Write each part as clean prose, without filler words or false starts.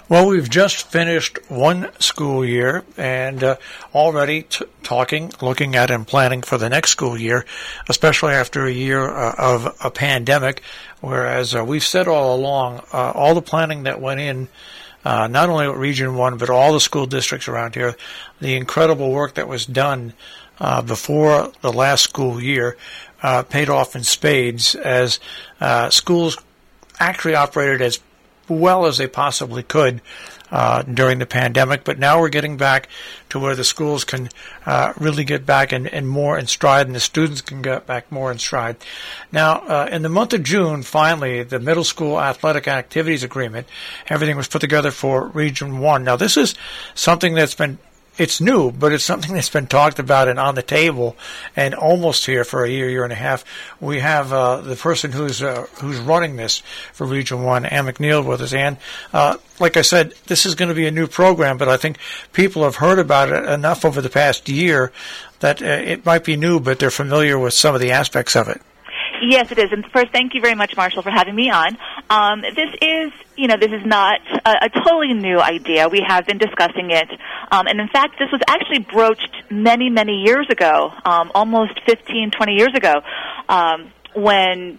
Well, we've just finished one school year and already looking at and planning for the next school year, especially after a year of a pandemic, whereas we've said all along, all the planning that went in, not only at Region 1, but all the school districts around here, the incredible work that was done before the last school year paid off in spades as schools actually operated as well as they possibly could during the pandemic, but now we're getting back to where the schools can really get back and more in stride, and the students can get back more in stride. Now, in the month of June, finally, the middle school athletic activities agreement, everything was put together for Region 1. Now, this is something it's new, but it's something that's been talked about and on the table and almost here for a year and a half. We have the person who's running this for Region 1, Ann McNeil, with us. Ann, like I said, this is going to be a new program, but I think people have heard about it enough over the past year that it might be new, but they're familiar with some of the aspects of it. Yes, it is. And first, thank you very much, Marshall, for having me on. This is not a totally new idea. We have been discussing it. And in fact, this was actually broached many, many years ago, almost 15, 20 years ago, when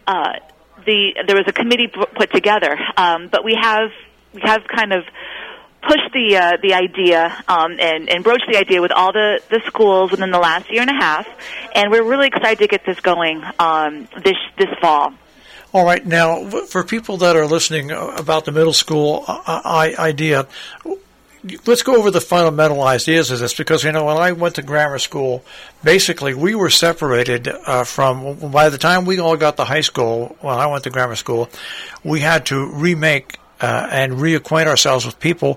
there was a committee put together. But we have kind of pushed the idea and broached the idea with all the schools within the last year and a half, and we're really excited to get this going this fall. All right. Now, for people that are listening about the middle school idea, let's go over the fundamental ideas of this, because, when I went to grammar school, basically we were separated from, by the time we all got to high school, when I went to grammar school, we had to remake and reacquaint ourselves with people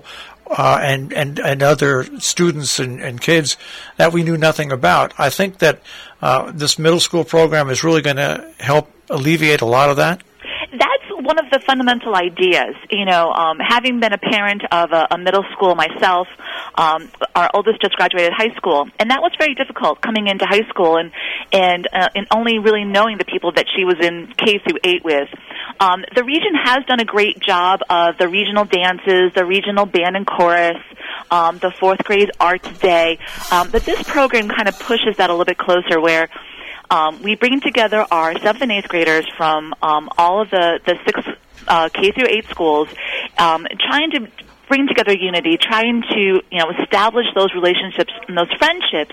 and other students and kids that we knew nothing about. I think that this middle school program is really going to help alleviate a lot of that. That's one of the fundamental ideas. Having been a parent of a middle school myself, our oldest just graduated high school, and that was very difficult coming into high school and only really knowing the people that she was in K through 8 with. The region has done a great job of the regional dances, the regional band and chorus, the fourth grade arts day, but this program kind of pushes that a little bit closer, where we bring together our 7th and 8th graders from all of the 6 K through 8 schools, trying to bring together unity, trying to establish those relationships and those friendships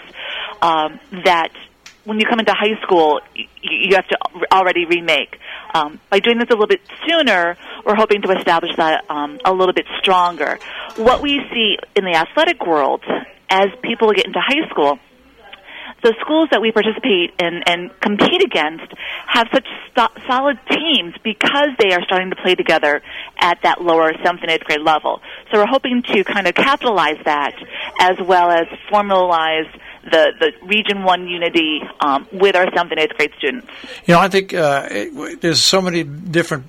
that when you come into high school you have to already remake. By doing this a little bit sooner, we're hoping to establish that a little bit stronger. What we see in the athletic world as people get into high school, the schools that we participate in and compete against have such solid teams because they are starting to play together at that lower 7th and 8th grade level. So we're hoping to kind of capitalize that as well as formalize the Region 1 unity with our 7th and 8th grade students. I think there's so many different,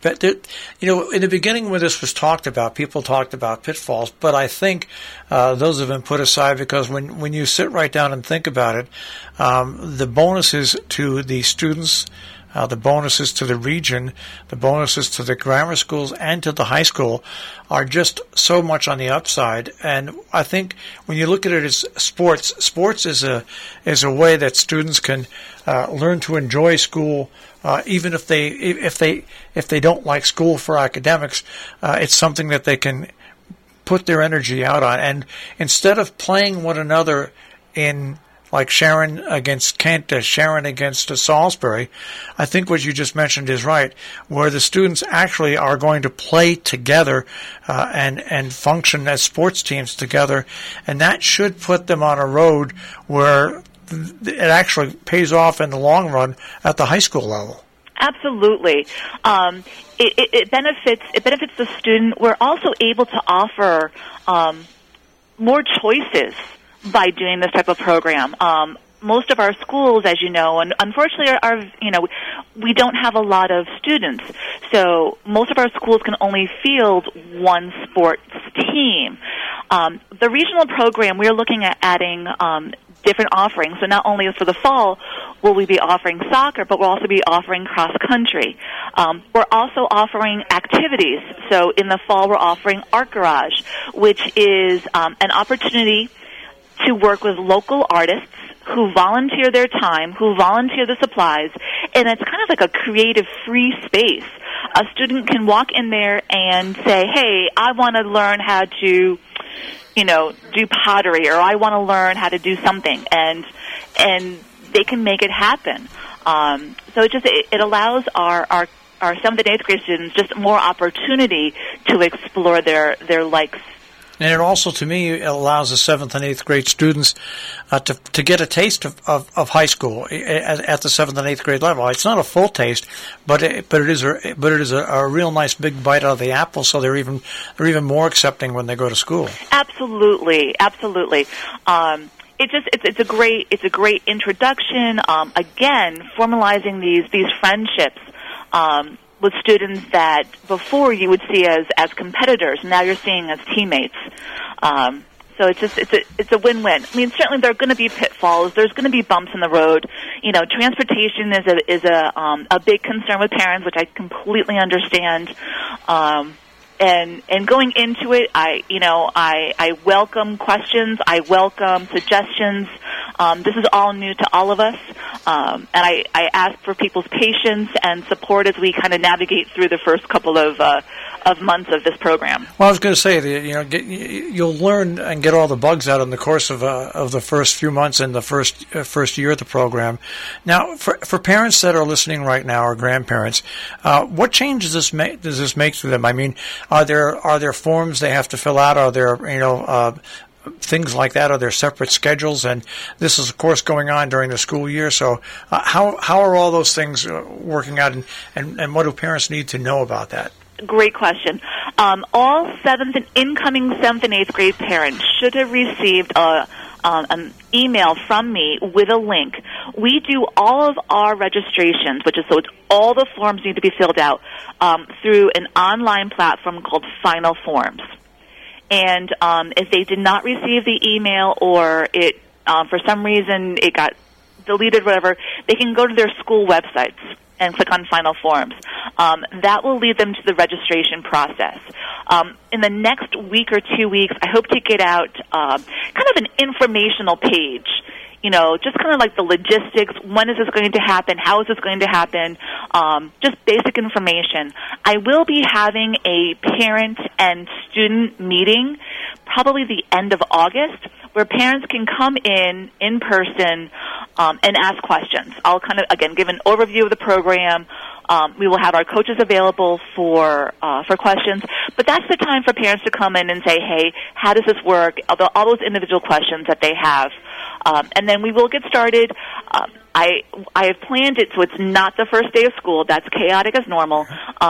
in the beginning when this was talked about, people talked about pitfalls, but I think those have been put aside, because when you sit right down and think about it, the bonuses to the students, the bonuses to the region, the bonuses to the grammar schools and to the high school are just so much on the upside. And I think when you look at it as sports is a way that students can learn to enjoy school, even if they don't like school for academics. It's something that they can put their energy out on. And instead of playing one another in like Sharon against Kent, Sharon against Salisbury, I think what you just mentioned is right, where the students actually are going to play together and function as sports teams together, and that should put them on a road where it actually pays off in the long run at the high school level. Absolutely. It benefits the student. We're also able to offer more choices by doing this type of program. Most of our schools, as you know, and unfortunately we don't have a lot of students. So most of our schools can only field one sports team. The regional program, we're looking at adding different offerings. So not only for the fall will we be offering soccer, but we'll also be offering cross country. We're also offering activities. So in the fall, we're offering Art Garage, which is an opportunity to work with local artists who volunteer their time, who volunteer the supplies, and it's kind of like a creative free space. A student can walk in there and say, hey, I want to learn how to, do pottery, or I want to learn how to do something, and they can make it happen. So it allows our 7th and 8th grade students just more opportunity to explore their likes. And it also, to me, allows the 7th and 8th grade students to get a taste of high school at the 7th and 8th grade level. It's not a full taste, but it is a real nice big bite out of the apple. So they're even more accepting when they go to school. Absolutely. It's a great introduction. Again, formalizing these friendships. With students that before you would see as competitors, now you're seeing as teammates. So it's a win-win. I mean, certainly there are going to be pitfalls. There's going to be bumps in the road. Transportation is a big concern with parents, which I completely understand. And going into it, I welcome questions. I welcome suggestions. This is all new to all of us, and I ask for people's patience and support as we kind of navigate through the first couple of months of this program. Well, I was going to say, you'll learn and get all the bugs out in the course of the first few months and the first year of the program. Now, for parents that are listening right now, or grandparents, what changes does this make to them? I mean, are there forms they have to fill out? Are there things like that? Are there separate schedules? And this is, of course, going on during the school year. So how are all those things working out, and what do parents need to know about that? Great question. All incoming 7th and 8th grade parents should have received an email from me with a link. We do all of our registrations, so it's all the forms need to be filled out through an online platform called Final Forms. And if they did not receive the email, or it for some reason it got deleted, whatever, they can go to their school websites and click on Final Forms. That will lead them to the registration process. In the next week or 2 weeks, I hope to get out kind of an informational page, just kind of like the logistics. When is this going to happen? How is this going to happen? Just basic information. I will be having a parent and student meeting probably the end of August, where parents can come in person and ask questions. I'll kind of, again, give an overview of the program. We will have our coaches available for questions, but that's the time for parents to come in and say, hey, how does this work? All those individual questions that they have. And then we will get started. I have planned it so it's not the first day of school. That's chaotic as normal.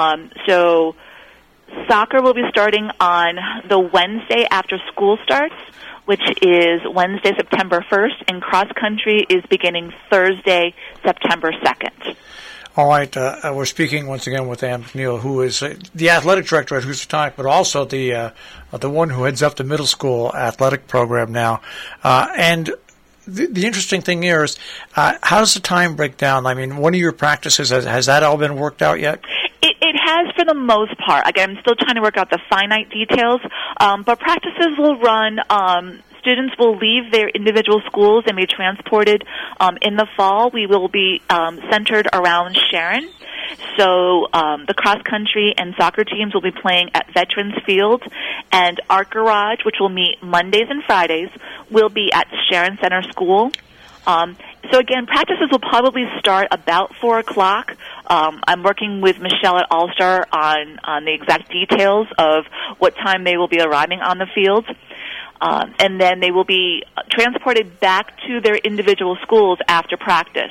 So soccer will be starting on the Wednesday after school starts, which is Wednesday, September 1st, and cross country is beginning Thursday, September 2nd. All right, we're speaking once again with Ann McNeil, who is the athletic director at Housatonic, but also the one who heads up the middle school athletic program now. And the interesting thing here is, how does the time break down? I mean, one of your practices, has that all been worked out yet? It has for the most part. Again, I'm still trying to work out the finite details, but practices will run. Students will leave their individual schools and be transported in the fall. We will be centered around Sharon. So the cross-country and soccer teams will be playing at Veterans Field, and Art Garage, which will meet Mondays and Fridays, will be at Sharon Center School. So again, practices will probably start about 4 o'clock. I'm working with Michelle at All-Star on the exact details of what time they will be arriving on the field. And then they will be transported back to their individual schools after practice.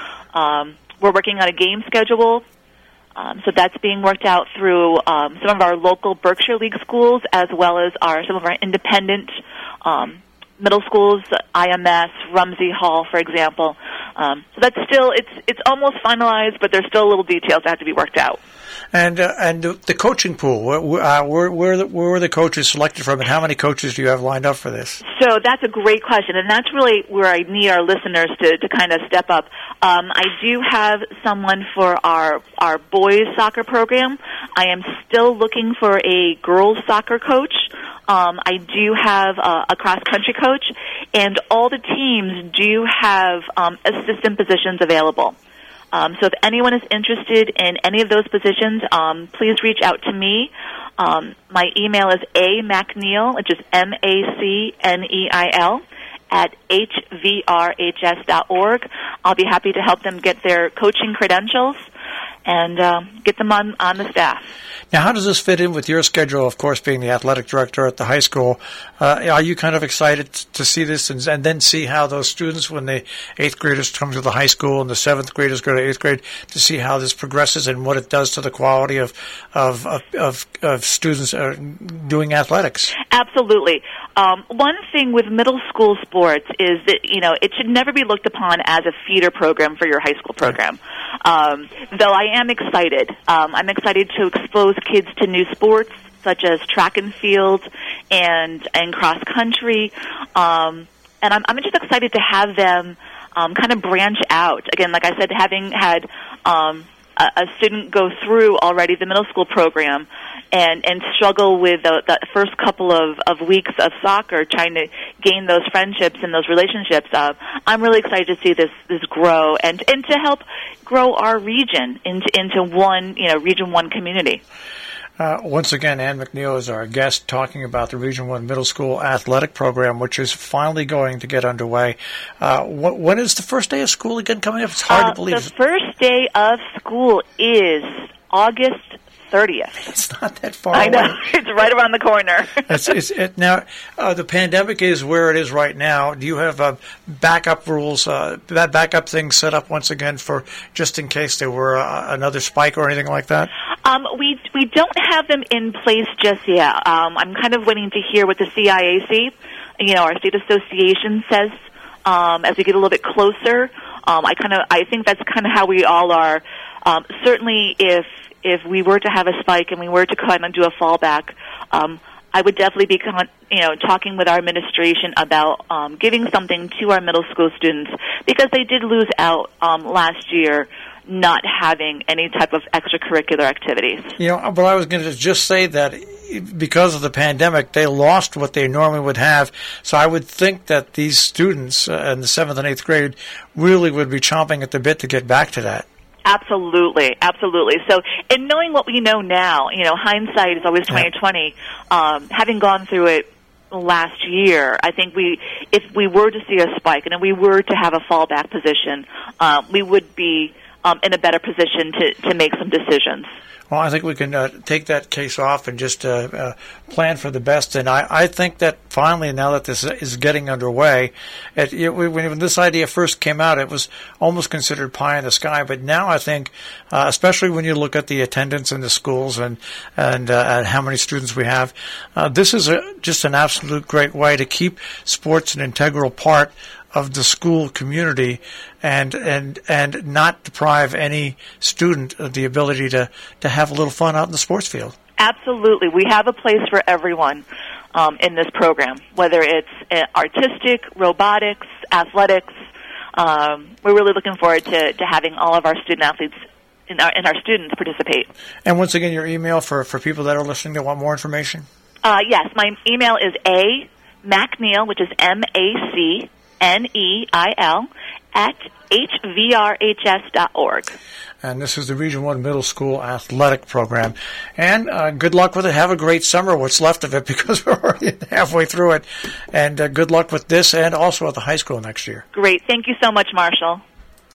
We're working on a game schedule, so that's being worked out through some of our local Berkshire League schools, as well as some of our independent middle schools, IMS, Rumsey Hall, for example. So that's still, it's almost finalized, but there's still little details that have to be worked out. And the coaching pool, where were the coaches selected from, and how many coaches do you have lined up for this? So that's a great question, and that's really where I need our listeners to kind of step up. I do have someone for our boys soccer program. I am still looking for a girls soccer coach. I do have a cross-country coach, and all the teams do have assistant positions available. So if anyone is interested in any of those positions, please reach out to me. My email is amacneil, which is MACNEIL, at HVRHS.org. I'll be happy to help them get their coaching credentials and get them on the staff. Now, how does this fit in with your schedule, of course, being the athletic director at the high school? Are you kind of excited to see this and then see how those students, when the 8th graders come to the high school and the 7th graders go to 8th grade, to see how this progresses and what it does to the quality of students doing athletics? Absolutely. One thing with middle school sports is that, it should never be looked upon as a feeder program for your high school program. Though I am excited. I'm excited to expose kids to new sports such as track and field and cross country. And I'm just excited to have them kind of branch out. Again, like I said, having had a student go through already the middle school program and struggle with the first couple of weeks of soccer, trying to gain those friendships and those relationships. I'm really excited to see this grow and to help grow our region into one, Region 1 community. Once again, Ann McNeil is our guest, talking about the Region 1 Middle School Athletic Program, which is finally going to get underway. When is the first day of school again coming up? It's hard to believe. The first day of school is August 30th. It's not that far I know. away. It's right around the corner. Now, the pandemic is where it is right now. Do you have backup rules, backup things set up once again for just in case there were another spike or anything like that? We don't have them in place just yet. I'm kind of waiting to hear what the CIAC, our state association, says as we get a little bit closer. I think that's kind of how we all are. Certainly, if we were to have a spike and we were to kind of do a fallback, I would definitely be, talking with our administration about giving something to our middle school students, because they did lose out last year not having any type of extracurricular activities. But I was going to just say that because of the pandemic, they lost what they normally would have. So I would think that these students in the 7th and 8th grade really would be chomping at the bit to get back to that. Absolutely, absolutely. So, in knowing what we know now, hindsight is always 20/20. Having gone through it last year, I think if we were to see a spike and if we were to have a fallback position, we would be in a better position to make some decisions. Well, I think we can take that case off and just plan for the best. And I think that finally, now that this is getting underway, when this idea first came out, it was almost considered pie in the sky. But now I think, especially when you look at the attendance in the schools and how many students we have, this is just an absolute great way to keep sports an integral part of the school community and not deprive any student of the ability to have a little fun out in the sports field. Absolutely. We have a place for everyone in this program, whether it's artistic, robotics, athletics. We're really looking forward to having all of our student athletes and our students participate. And once again, your email for people that are listening that want more information? Yes, my email is amacneil, which is MACNEIL, at HVRHS.org. And this is the Region 1 Middle School Athletic Program. And good luck with it. Have a great summer, what's left of it, because we're already halfway through it. And good luck with this and also at the high school next year. Great. Thank you so much, Marshall.